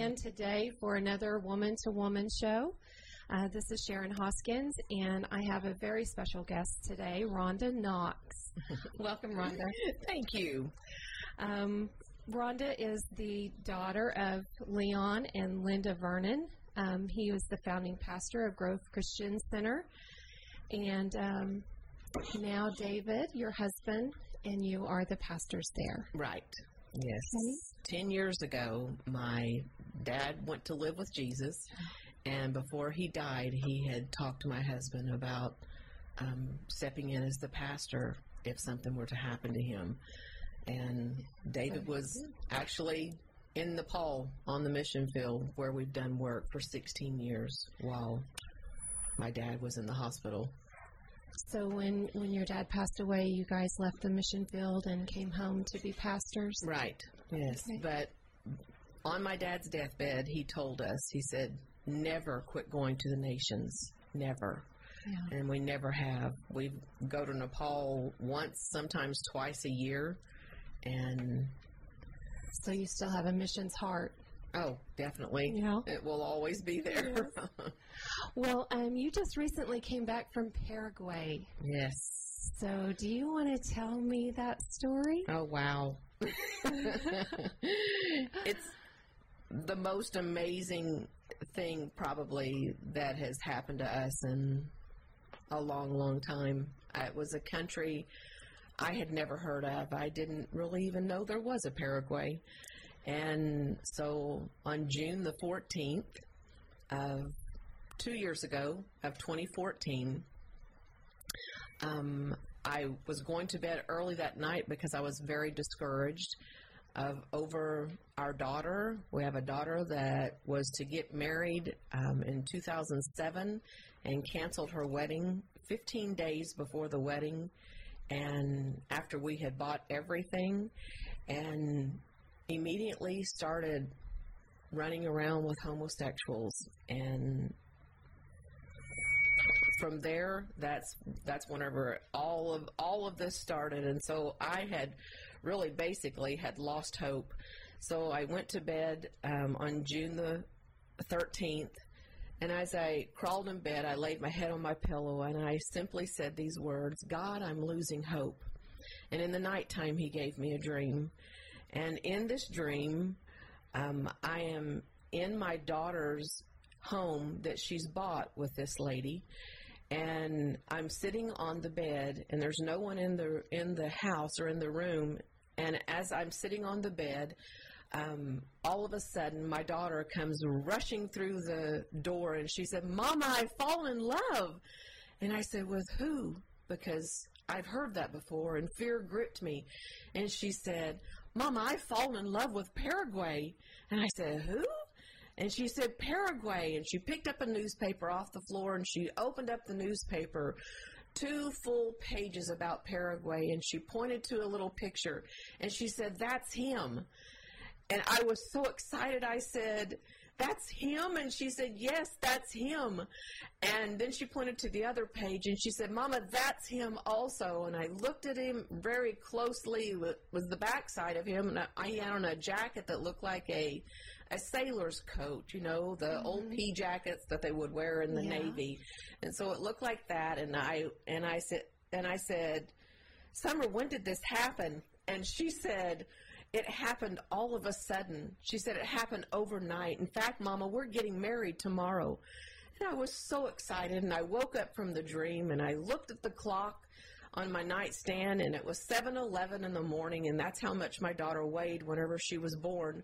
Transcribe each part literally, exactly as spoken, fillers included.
again today for another Woman to Woman show. Uh, this is Sharon Hoskins, and I have a very special guest today, Rhonda Knox. Welcome, Rhonda. Thank you. Um, Rhonda is the daughter of Leon and Linda Vernon. Um, he was the founding pastor of Grove Christian Center. And um, now, David, your husband, and you are the pastors there. Right. Yes. Okay. Ten years ago, my dad went to live with Jesus, and before he died, he had talked to my husband about um, stepping in as the pastor if something were to happen to him. And David was actually in Nepal on the mission field where we've done work for sixteen years while my dad was in the hospital. So when, when your dad passed away, you guys left the mission field and came home to be pastors? Right, yes. Okay. But on my dad's deathbed, he told us, he said, never quit going to the nations, never. Yeah. And we never have. We go to Nepal once, sometimes twice a year, and... So you still have a missions heart? Oh, definitely. Yeah. It will always be there. Yes. Well, um, you just recently came back from Paraguay. Yes. So do you want to tell me that story? Oh, wow. It's the most amazing thing probably that has happened to us in a long, long time. It was a country I had never heard of. I didn't really even know there was a Paraguay. And so on June the fourteenth of two years ago, of twenty fourteen, um, I was going to bed early that night because I was very discouraged of over our daughter. We have a daughter that was to get married um, in two thousand seven and canceled her wedding fifteen days before the wedding, and after we had bought everything, and immediately started running around with homosexuals. And from there, that's that's whenever all of all of this started. And so I had really basically had lost hope. So I went to bed um, on June the thirteenth, and as I crawled in bed, I laid my head on my pillow, and I simply said these words, God, I'm losing hope. And in the nighttime, he gave me a dream. And in this dream, um, I am in my daughter's home that she's bought with this lady, and I'm sitting on the bed, and there's no one in the in the house or in the room. And as I'm sitting on the bed, um, all of a sudden, my daughter comes rushing through the door, and she said, Mama, I've fallen in love. And I said, with who? Because I've heard that before, and fear gripped me. And she said, Mama, I've fallen in love with Paraguay. And I said, who? And she said, Paraguay. And she picked up a newspaper off the floor, and she opened up the newspaper, two full pages about Paraguay, and she pointed to a little picture, and she said, that's him. And I was so excited, I said, that's him? And she said, yes, that's him. And then she pointed to the other page, and she said, Mama, that's him also. And I looked at him very closely. It was the backside of him, and I had on a jacket that looked like a a sailor's coat, you know, the mm-hmm. old pea jackets that they would wear in the yeah. Navy. And so it looked like that. And I and I said, and I said, Summer, when did this happen? And she said, it happened all of a sudden. She said it happened overnight. In fact, Mama, we're getting married tomorrow. And I was so excited, and I woke up from the dream, and I looked at the clock on my nightstand, and it was seven eleven in the morning, and that's how much my daughter weighed whenever she was born.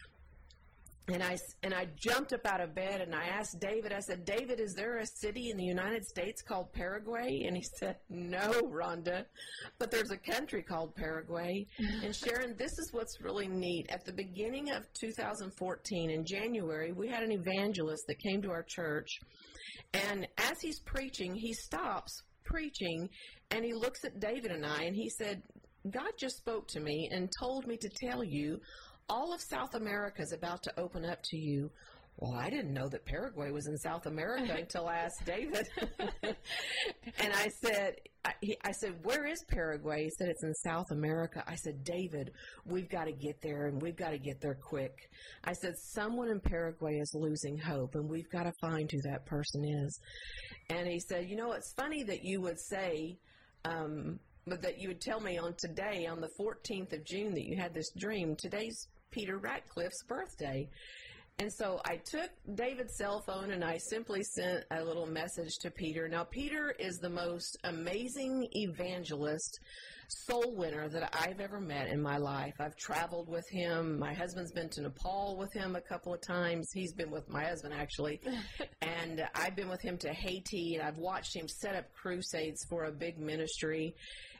And I, and I jumped up out of bed, and I asked David, I said, David, is there a city in the United States called Paraguay? And he said, no, Rhonda, but there's a country called Paraguay. And Sharon, this is what's really neat. At the beginning of two thousand fourteen, in January, we had an evangelist that came to our church. And as he's preaching, he stops preaching, and he looks at David and I, and he said, God just spoke to me and told me to tell you all of South America is about to open up to you. well, I didn't know that Paraguay was in South America until I asked David. And I said, I, he, I said, where is Paraguay? He said, it's in South America. I said, David, we've got to get there, and we've got to get there quick. I said, someone in Paraguay is losing hope, and we've got to find who that person is. And he said, you know, it's funny that you would say, um, but that you would tell me on today, on the fourteenth of June, that you had this dream. Today's Peter Ratcliffe's birthday. And so I took David's cell phone and I simply sent a little message to Peter. Now, Peter is the most amazing evangelist, soul winner that I've ever met in my life. I've traveled with him. My husband's been to Nepal with him a couple of times. He's been with my husband, actually. And I've been with him to Haiti, and I've watched him set up crusades for a big ministry.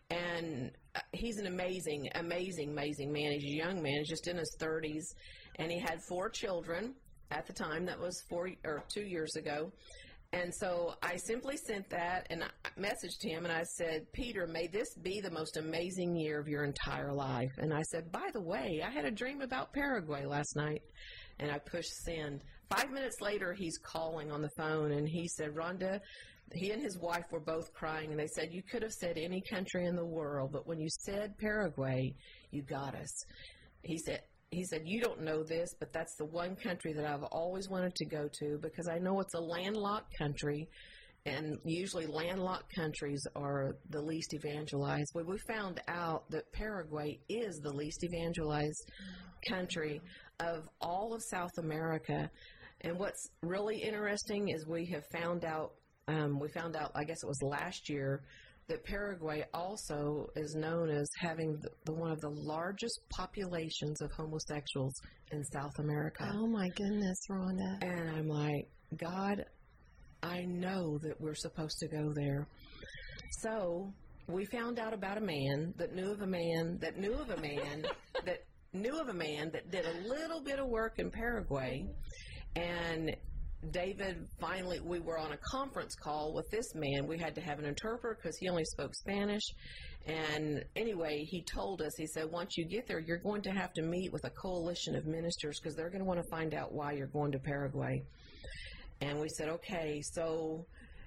And he's an amazing, amazing, amazing man. He's a young man. He's just in his thirties. And he had four children at the time. That was four or two years ago. And so I simply sent that and I messaged him, and I said, Peter, may this be the most amazing year of your entire life. And I said, by the way, I had a dream about Paraguay last night. And I pushed send. Five minutes later, he's calling on the phone, and he said, Rhonda, he and his wife were both crying, and they said, you could have said any country in the world, but when you said Paraguay, you got us. He said, He said, you don't know this, but that's the one country that I've always wanted to go to because I know it's a landlocked country, and usually landlocked countries are the least evangelized. Well, we found out that Paraguay is the least evangelized country of all of South America. And what's really interesting is we have found out, um, we found out, I guess it was last year, that Paraguay also is known as having the, the one of the largest populations of homosexuals in South America. Oh, my goodness, Rhonda. And I'm like, God, I know that we're supposed to go there. So we found out about a man that knew of a man that knew of a man that knew of a man that did a little bit of work in Paraguay. And David, finally, we were on a conference call with this man. We had to have an interpreter because he only spoke Spanish. And anyway, he told us, he said, once you get there, you're going to have to meet with a coalition of ministers because they're going to want to find out why you're going to Paraguay. And we said, okay. So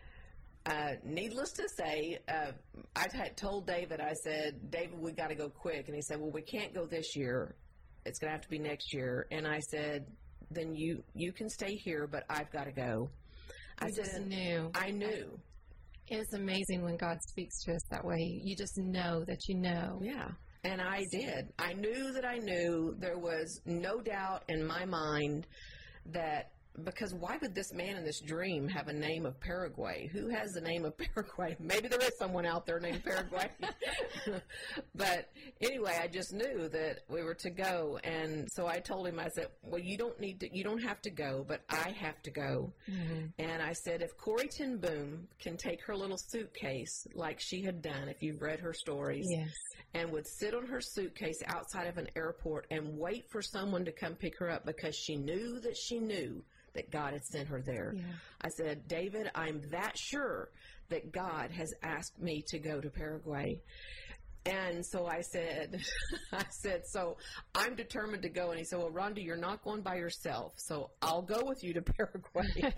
uh, needless to say, uh, I t- told David, I said, David, we got to go quick. And he said, well, we can't go this year. It's going to have to be next year. And I said, then you, you can stay here, but I've got to go. I You said, just knew. I knew. It's amazing when God speaks to us that way. You just know that you know. Yeah, and I did. I knew that I knew. There was no doubt in my mind that, because why would this man in this dream have a name of Paraguay? Who has the name of Paraguay? Maybe there is someone out there named Paraguay. But anyway, I just knew that we were to go. And so I told him, I said, well, you don't need to, you don't have to go, but I have to go. Mm-hmm. And I said, if Corrie ten Boom can take her little suitcase like she had done, if you've read her stories, yes, and would sit on her suitcase outside of an airport and wait for someone to come pick her up because she knew that she knew that God had sent her there. Yeah. I said, David, I'm that sure that God has asked me to go to Paraguay. And so I said, I said, so I'm determined to go. And he said, well, Rhonda, you're not going by yourself, so I'll go with you to Paraguay.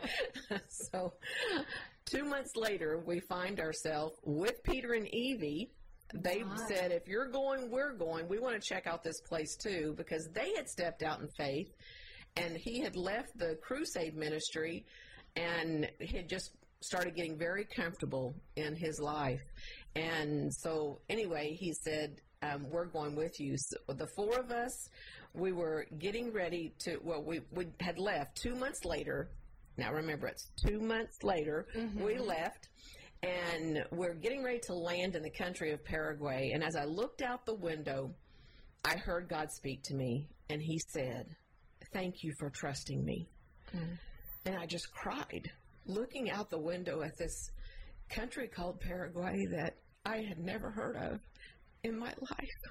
So two months later, we find ourselves with Peter and Evie. They wow. said, if you're going, we're going. We want to check out this place too, because they had stepped out in faith. And he had left the crusade ministry and had just started getting very comfortable in his life. And so anyway, he said, um, we're going with you. So the four of us, we were getting ready to, well, we, we had left two months later. Now remember, it's two months later. Mm-hmm. We left. And we're getting ready to land in the country of Paraguay. And as I looked out the window, I heard God speak to me. And he said, thank you for trusting me. Mm. And I just cried, looking out the window at this country called Paraguay that I had never heard of in my life.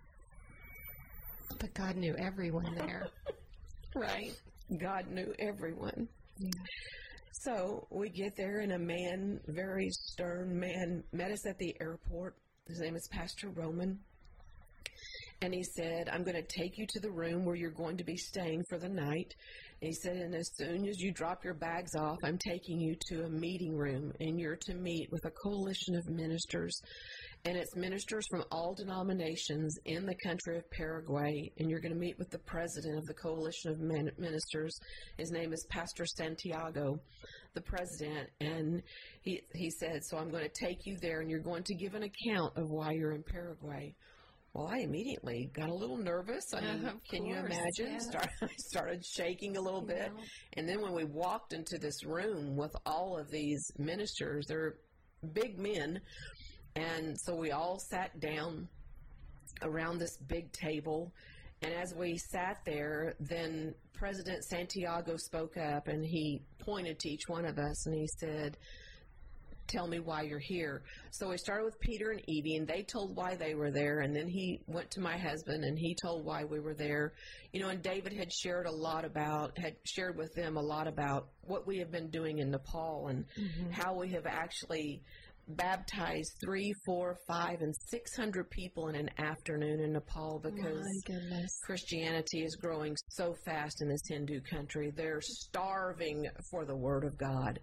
But God knew everyone there. Right. God knew everyone. Yeah. So we get there, and a man, very stern man, met us at the airport. His name is Pastor Roman. And he said, I'm going to take you to the room where you're going to be staying for the night. And he said, and as soon as you drop your bags off, I'm taking you to a meeting room, and you're to meet with a coalition of ministers. And it's ministers from all denominations in the country of Paraguay. And you're going to meet with the president of the coalition of min- ministers. His name is Pastor Santiago, the president. And he, he said, so I'm going to take you there, and you're going to give an account of why you're in Paraguay. Well, I immediately got a little nervous. I mean, uh, can course, you imagine? Yeah. Start, I started shaking a little bit. Yeah. And then when we walked into this room with all of these ministers, they're big men. And so we all sat down around this big table. And as we sat there, then President Santiago spoke up, and he pointed to each one of us, and he said, tell me why you're here. So we started with Peter and Evie, and they told why they were there, and then he went to my husband, and he told why we were there. You know, and David had shared a lot about, had shared with them a lot about what we have been doing in Nepal, and mm-hmm. how we have actually baptized three, four, five, and six hundred people in an afternoon in Nepal, because Christianity is growing so fast in this Hindu country. They're starving for the Word of God.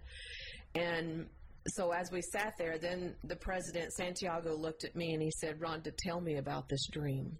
And so as we sat there, then the president, Santiago, looked at me and he said, Rhonda, tell me about this dream.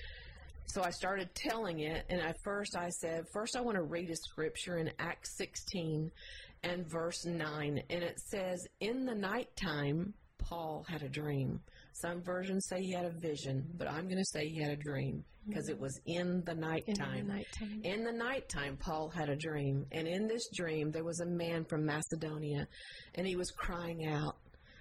So I started telling it, and at first I said, first I want to read a scripture in Acts sixteen and verse nine, and it says, in the nighttime, Paul had a dream. Some versions say he had a vision, but I'm going to say he had a dream, because it was in the nighttime. In the nighttime. In the nighttime, Paul had a dream, and in this dream, there was a man from Macedonia, and he was crying out,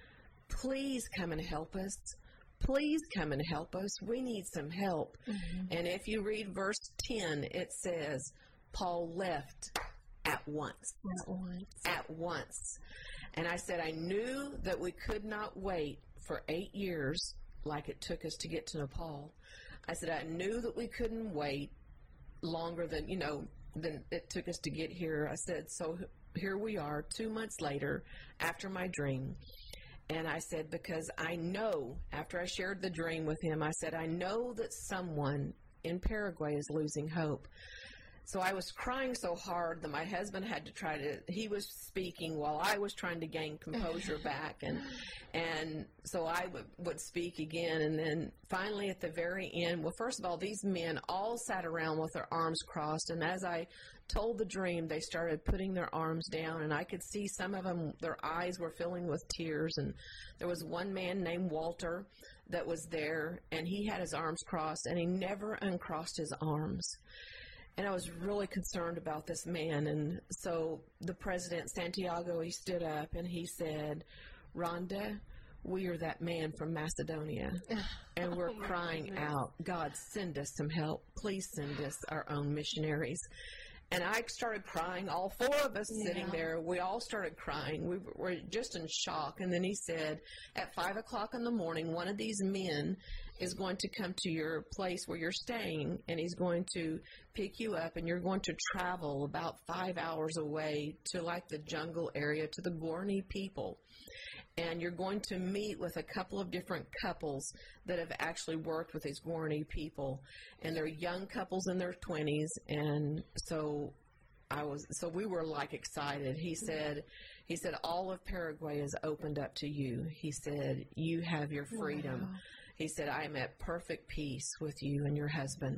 please come and help us. Please come and help us. We need some help. Mm-hmm. And if you read verse ten, it says, Paul left at once. At once. At once. And I said, I knew that we could not wait for eight years like it took us to get to Nepal. I said, I knew that we couldn't wait longer than, you know, than it took us to get here. I said, so here we are two months later after my dream. And I said, because I know, after I shared the dream with him, I said, I know that someone in Paraguay is losing hope. So I was crying so hard that my husband had to try to, he was speaking while I was trying to gain composure back. And and so I w- would speak again. And then finally at the very end, well, first of all, these men all sat around with their arms crossed. And as I told the dream, they started putting their arms down. And I could see some of them, their eyes were filling with tears. And there was one man named Walter that was there, and he had his arms crossed, and he never uncrossed his arms. And I was really concerned about this man. And so the president, Santiago, he stood up and he said, Rhonda, we are that man from Macedonia. And we're oh crying goodness. out, God, send us some help. Please send us our own missionaries. And I started crying. All four of us yeah. sitting there, we all started crying. We were just in shock. And then he said, at five o'clock in the morning, one of these men is going to come to your place where you're staying, and he's going to pick you up, and you're going to travel about five hours away to like the jungle area, to the Gorni people. And you're going to meet with a couple of different couples that have actually worked with these Gorni people. And they're young couples in their twenties. And so I was, so we were like excited. He said, he said, all of Paraguay is opened up to you. He said, you have your freedom. Wow. He said, I am at perfect peace with you and your husband.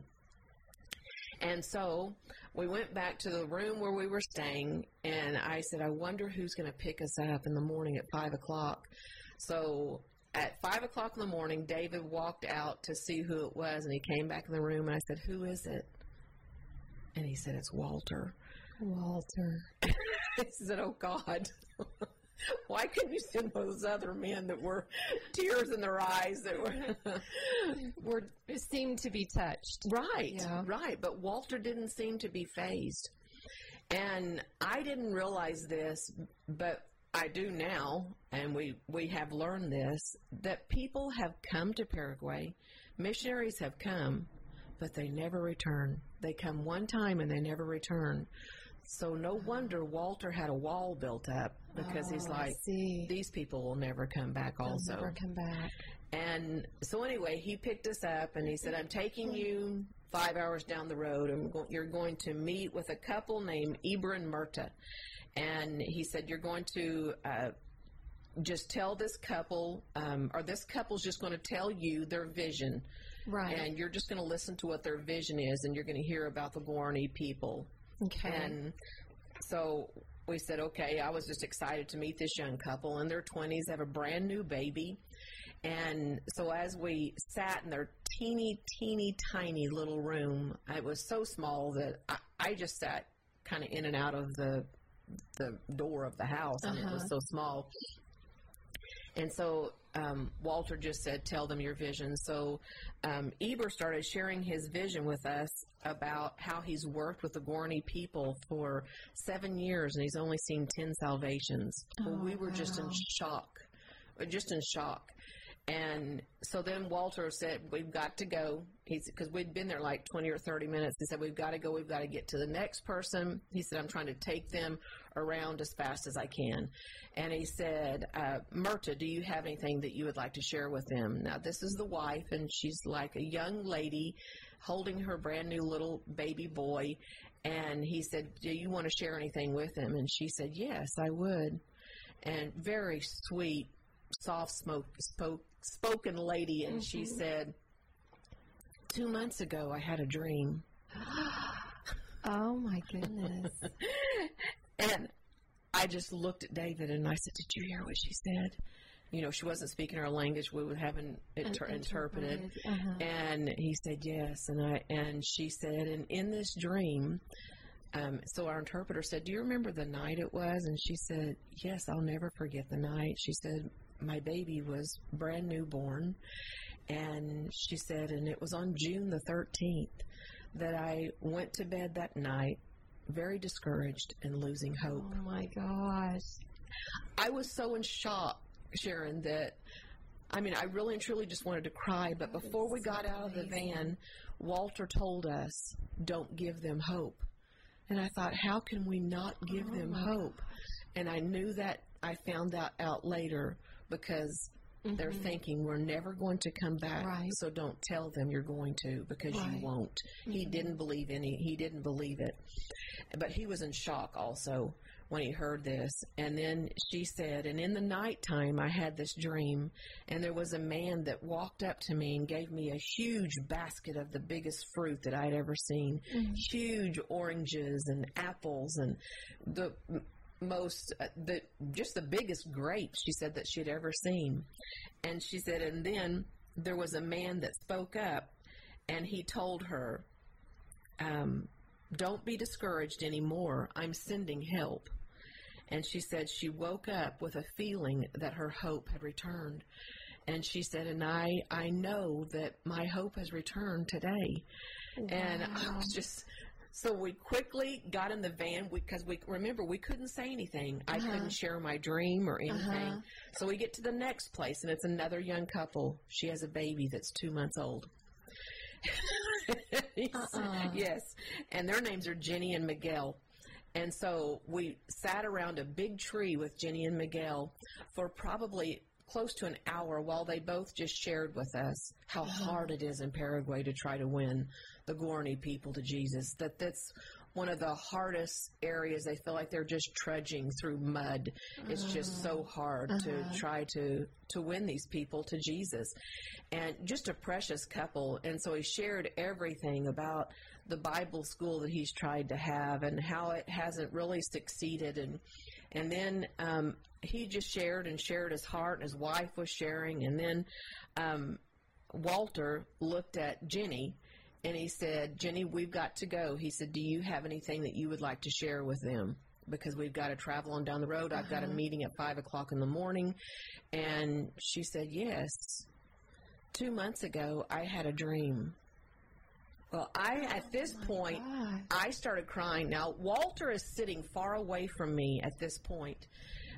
And so we went back to the room where we were staying, and I said, I wonder who's going to pick us up in the morning at five o'clock. So at five o'clock in the morning, David walked out to see who it was, and he came back in the room, and I said, who is it? And he said, it's Walter. Walter. I said, oh, God. Why couldn't you send those other men that were tears in their eyes that were were seemed to be touched? Right, yeah. right. But Walter didn't seem to be fazed. And I didn't realize this, but I do now, and we, we have learned this, that people have come to Paraguay, missionaries have come, but they never return. They come one time and they never return. So no wonder Walter had a wall built up, because oh, he's like, I see. these people will never come back They'll also. never come back. And so anyway, he picked us up and he said, I'm taking you five hours down the road, and go- you're going to meet with a couple named Eber and Myrta. And he said, you're going to uh, just tell this couple, um, or this couple's just going to tell you their vision. Right. And you're just going to listen to what their vision is, and you're going to hear about the Gorney people. Okay. And so we said, okay. I was just excited to meet this young couple in their twenties, have a brand new baby. And so as we sat in their teeny, teeny, tiny little room, it was so small that I, I just sat kind of in and out of the the door of the house. I mean, Uh-huh. it was so small. And so um, Walter just said, tell them your vision. So um, Eber started sharing his vision with us about how he's worked with the Gorney people for seven years, and he's only seen ten salvations. Well, Oh, we were just in wow. shock, uh, just in shock. And so then Walter said, we've got to go. He's because we'd been there like twenty or thirty minutes. He said, we've got to go. We've got to get to the next person. He said, I'm trying to take them around as fast as I can. And he said, uh, Myrta, do you have anything that you would like to share with them? Now, this is the wife, and she's like a young lady holding her brand new little baby boy. And he said, do you want to share anything with them? And she said, yes, I would. And very sweet, soft smoke, spoke, spoken lady. And she said, two months ago, I had a dream. Oh, my goodness. And I just looked at David and I said, did you hear what she said? You know, she wasn't speaking our language. We were having it ter- interpreted. Uh-huh. And he said, yes. And I, and she said, and in this dream, um, so our interpreter said, do you remember the night it was? And she said, yes, I'll never forget the night. She said, my baby was brand new born. And she said, and it was on June the thirteenth that I went to bed that night, very discouraged and losing hope. Oh, my gosh. I was so in shock, Sharon, that, I mean, I really and truly just wanted to cry. But before we got out of the van, Walter told us, don't give them hope. And I thought, how can we not give them hope? And I knew that I found that out later, because Mm-hmm. they're thinking we're never going to come back, Right. so don't tell them you're going to, because Right. you won't. Mm-hmm. He didn't believe any. He didn't believe it, but he was in shock also when he heard this. And then she said, and in the nighttime I had this dream, and there was a man that walked up to me and gave me a huge basket of the biggest fruit that I'd ever seen, Mm-hmm. huge oranges and apples and the most, uh, the just the biggest grapes, she said, that she'd ever seen. And she said, and then there was a man that spoke up, and he told her, um, don't be discouraged anymore. I'm sending help. And she said she woke up with a feeling that her hope had returned. And she said, and I, I know that my hope has returned today. Wow. And I was just... So we quickly got in the van, because we, remember, we couldn't say anything. I Uh-huh. couldn't share my dream or anything. Uh-huh. So we get to the next place, and it's another young couple. She has a baby that's two months old. Uh-uh. Yes. And their names are Jenny and Miguel. And so we sat around a big tree with Jenny and Miguel for probably close to an hour, while they both just shared with us how Uh-huh. hard it is in Paraguay to try to win the Gorney people to Jesus. That that's one of the hardest areas. They feel like they're just trudging through mud. It's just so hard Uh-huh. to try to, to win these people to Jesus. And just a precious couple. And so he shared everything about the Bible school that he's tried to have and how it hasn't really succeeded. And and then um, he just shared and shared his heart, and his wife was sharing. And then um, Walter looked at Jenny, and he said, Jenny, we've got to go. He said, do you have anything that you would like to share with them? Because we've got to travel on down the road. I've got a meeting at five o'clock in the morning. And she said, yes. Two months ago, I had a dream. Well, I, at this point, gosh. I started crying. Now, Walter is sitting far away from me at this point,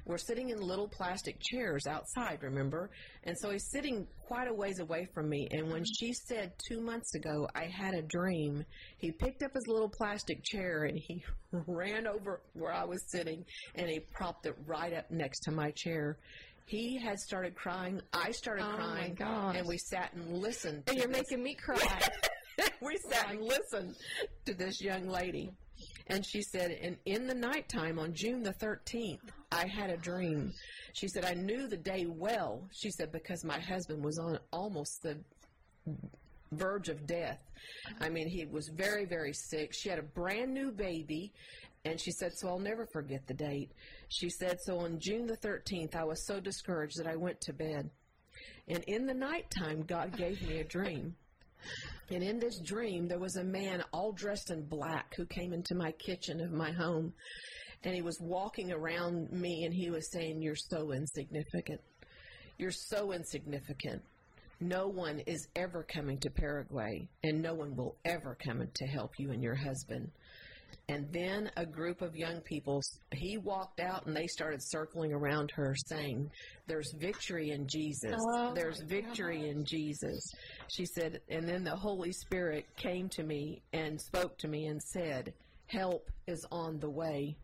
we're sitting in little plastic chairs outside, remember? And so he's sitting quite a ways away from me. And when she said two months ago, I had a dream, he picked up his little plastic chair and he ran over where I was sitting and he propped it right up next to my chair. He had started crying. I started Oh, crying. my gosh. And we sat and listened to And you're this. making me cry. we sat and listened to this young lady. And she said, and in the nighttime on June the thirteenth, I had a dream. She said, I knew the day well. She said, because my husband was on almost the verge of death. I mean, he was very, very sick. She had a brand new baby. And she said, so I'll never forget the date. She said, so on June the thirteenth, I was so discouraged that I went to bed. And in the nighttime, God gave me a dream. And in this dream, there was a man all dressed in black who came into my kitchen of my home. And he was walking around me, and he was saying, you're so insignificant. You're so insignificant. No one is ever coming to Paraguay, and no one will ever come to help you and your husband. And then a group of young people, he walked out and they started circling around her saying, there's victory in Jesus. Oh, there's my victory God. in Jesus. She said, and then the Holy Spirit came to me and spoke to me and said, help is on the way.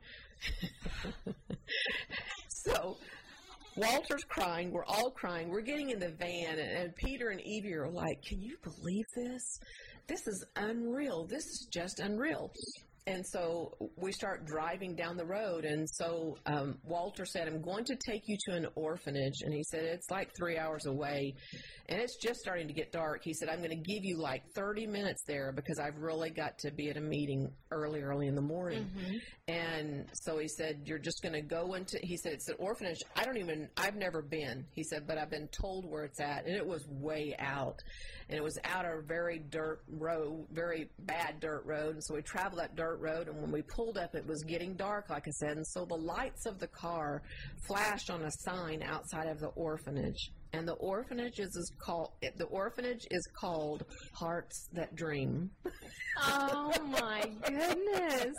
So Walter's crying. We're all crying. We're getting in the van, and, and Peter and Evie are like, can you believe this? This is unreal. This is just unreal. And so we start driving down the road, and so um, Walter said, I'm going to take you to an orphanage, and he said, it's like three hours away, and it's just starting to get dark. He said, I'm going to give you like thirty minutes there because I've really got to be at a meeting early, early in the morning. Mm-hmm. And so he said, you're just going to go into, he said, it's an orphanage. I don't even, I've never been, he said, but I've been told where it's at, and it was way out. And it was out a very dirt road, very bad dirt road. And so we traveled that dirt road, and when we pulled up, it was getting dark, like I said. And so the lights of the car flashed on a sign outside of the orphanage. And the orphanage is, is called the orphanage is called Hearts That Dream. Oh, my goodness.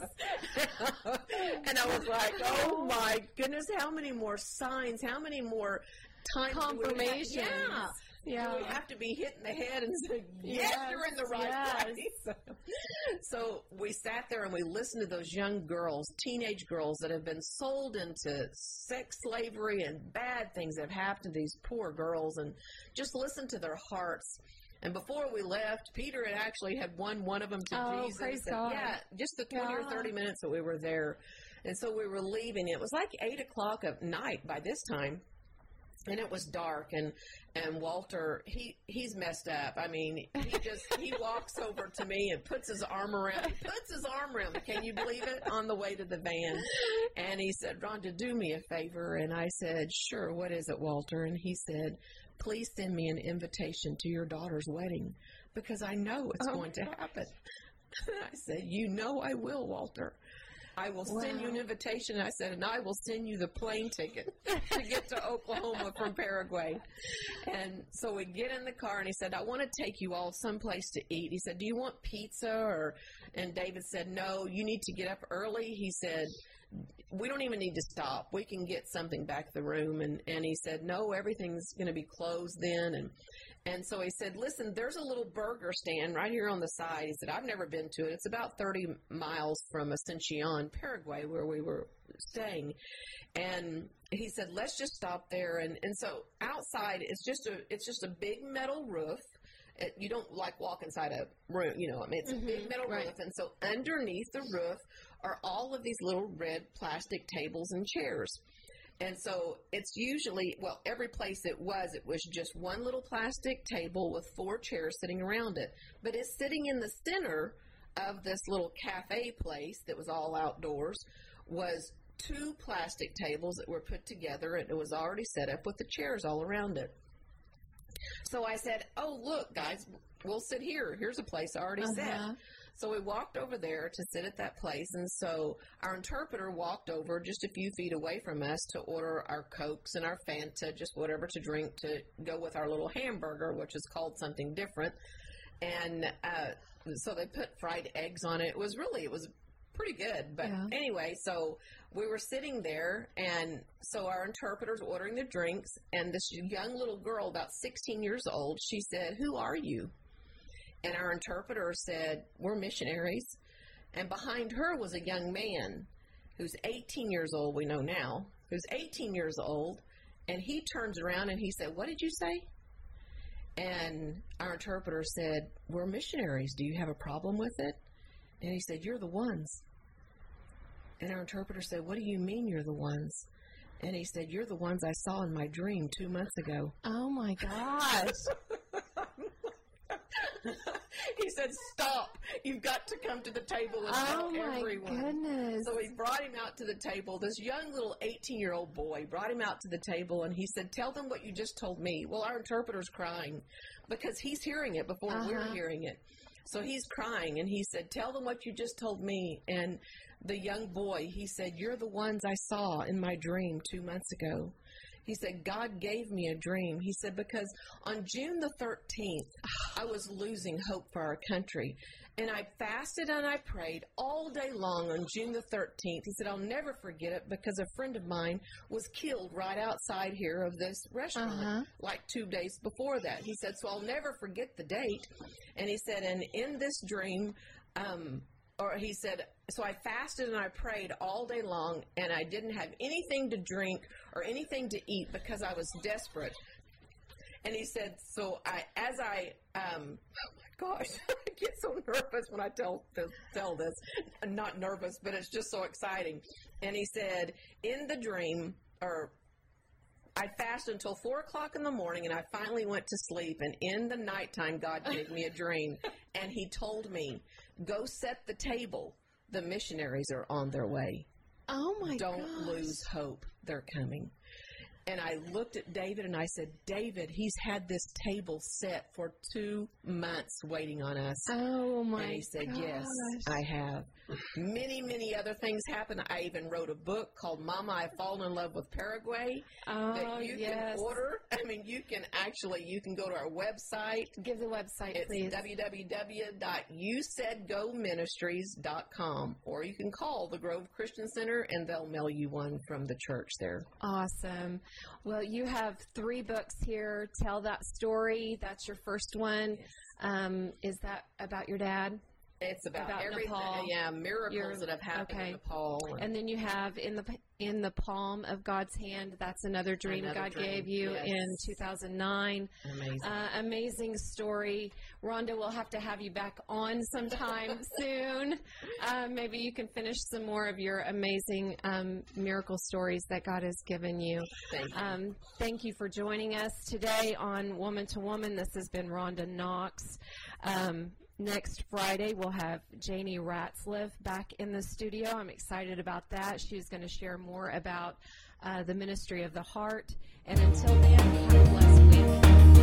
And I was like, oh, my goodness, how many more signs, how many more times do we have- Confirmations. Yeah. Yeah. We have to be hit in the head and say, yes, Yes, you're in the right yes. place. So we sat there and we listened to those young girls, teenage girls that have been sold into sex slavery and bad things that have happened to these poor girls, and just listened to their hearts. And before we left, Peter had actually had won one of them to Oh, Jesus. praise And God. Yeah, just the twenty or God. thirty minutes that we were there. And so we were leaving. It was like eight o'clock at night by this time. And it was dark, and, and Walter, he, he's messed up. I mean, he just, he walks over to me and puts his arm around, he puts his arm around me, can you believe it, on the way to the van. And he said, Rhonda, do me a favor. And I said, sure, what is it, Walter? And he said, please send me an invitation to your daughter's wedding, because I know it's Oh, going to happen. I said, you know I will, Walter. I will send you an Wow. invitation. I said, and I will send you the plane ticket to get to Oklahoma from Paraguay. And so we get in the car, and he said, I want to take you all someplace to eat. He said, do you want pizza? Or, and David said, no, you need to get up early. He said, we don't even need to stop. We can get something back to the room. And, and he said, no, everything's going to be closed then. And And so he said, listen, there's a little burger stand right here on the side. He said, I've never been to it. It's about thirty miles from Asuncion, Paraguay, where we were staying. And he said, let's just stop there. And, and so outside, it's just a it's just a big metal roof. It, you don't like walk inside a room, you know, I mean, it's Mhm, a big metal right. roof. And so underneath the roof are all of these little red plastic tables and chairs. And so it's usually, well, every place it was, it was just one little plastic table with four chairs sitting around it. But it's sitting in the center of this little cafe place that was all outdoors was two plastic tables that were put together, and it was already set up with the chairs all around it. So I said, oh, look, guys, we'll sit here. Here's a place already set. Uh-huh. So we walked over there to sit at that place, and so our interpreter walked over just a few feet away from us to order our Cokes and our Fanta, just whatever to drink to go with our little hamburger, which is called something different. And uh, so they put fried eggs on it. It was really, it was pretty good. But Yeah. anyway, so we were sitting there, and so our interpreter's ordering the drinks, and this young little girl, about sixteen years old, she said, "Who are you?" And our interpreter said, "We're missionaries." And behind her was a young man who's eighteen years old, we know now, who's eighteen years old, and he turns around and he said, "What did you say?" And our interpreter said, "We're missionaries. Do you have a problem with it?" And he said, "You're the ones." And our interpreter said, "What do you mean you're the ones?" And he said, "You're the ones I saw in my dream two months ago." Oh, my gosh. He said, "Stop. You've got to come to the table and Oh, tell my everyone." goodness. So he brought him out to the table. This young little eighteen-year-old boy brought him out to the table, and he said, "Tell them what you just told me." Well, our interpreter's crying because he's hearing it before Uh-huh. we're hearing it. So he's crying, and he said, "Tell them what you just told me." And the young boy, he said, "You're the ones I saw in my dream two months ago." He said, "God gave me a dream." He said, "Because on June the thirteenth, I was losing hope for our country. And I fasted and I prayed all day long on June the thirteenth. He said, "I'll never forget it because a friend of mine was killed right outside here of this restaurant Uh-huh. like two days before that." He said, "So I'll never forget the date." And he said, "And in this dream, um, or he said, so I fasted and I prayed all day long, and I didn't have anything to drink or anything to eat because I was desperate." And he said, so I, as I, um, oh my gosh, I get so nervous when I tell this, tell this. I'm not nervous, but it's just so exciting. And he said, in the dream, or I fasted until four o'clock in the morning, and I finally went to sleep. And in the nighttime, God gave me a dream, and he told me, "Go set the table. The missionaries are on their way. Oh, my Don't gosh. lose hope. They're coming." And I looked at David and I said, "David, he's had this table set for two months waiting on us." Oh, my And he said, gosh. "Yes, I have." Many, many other things happened. I even wrote a book called Mama, I've Fallen in Love with Paraguay Oh, that you yes. can order. I mean, you can actually, you can go to our website. Give the website, It's please. w w w dot you said go ministries dot com, or you can call the Grove Christian Center and they'll mail you one from the church there. Awesome. Well, you have three books here. Tell That Story. That's your first one. Um, is that about your dad? It's about, About everything, Nepal. yeah, miracles Your- that have happened okay. in Nepal. And then you have in the in the palm of God's hand. That's another dream Another God dream, gave you yes. in two thousand nine. Amazing. Uh, amazing story. Rhonda, we'll have to have you back on sometime soon. Uh, maybe you can finish some more of your amazing um, miracle stories that God has given you. Thank you. Um, thank you for joining us today on Woman to Woman. This has been Rhonda Knox. Um, Next Friday, we'll have Janie Ratzliff back in the studio. I'm excited about that. She's going to share more about uh, the ministry of the heart. And until then, have a blessed week.